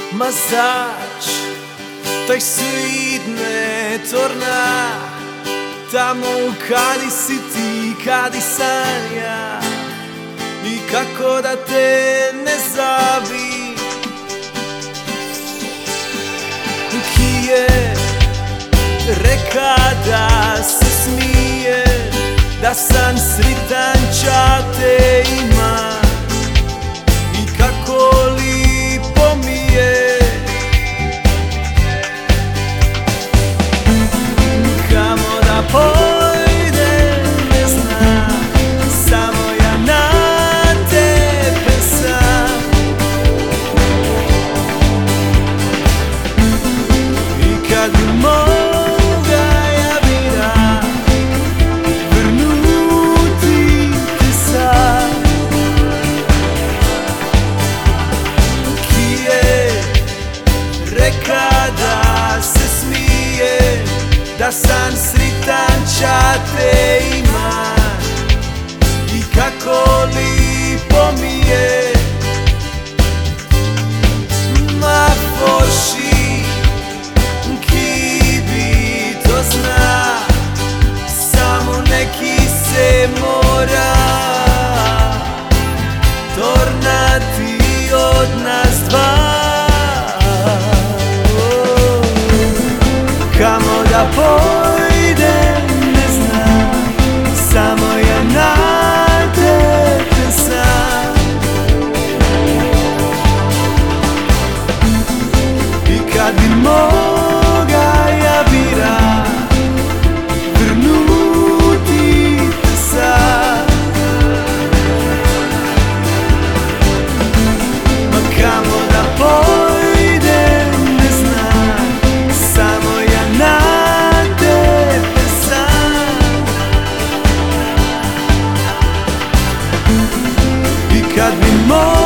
mazač, taj svidne torna, tamo kadi si ti, kadi sam ja, i kako da te ne zavim. Ki je reka da se smije, da sam sritan ča te ima, i kako lipo mi je. Kamo da pojdem ne znam, samo ja na tebe sam. I kad bi moga ja bira vrnuti te sad. Ki je reka da se smije, da sam sritan ča te ima, i kako lipo mi je. Ma Boži, ki bi to zna, samo neki se mora tornati od nas dva. Kamo da pojdem ne znam, samo ja na tebe sam. I kad bi moga ja bira vrnuti te sad. Ma kamo da pojdem ne znam, samo ja na tebe sam. I kad bi moga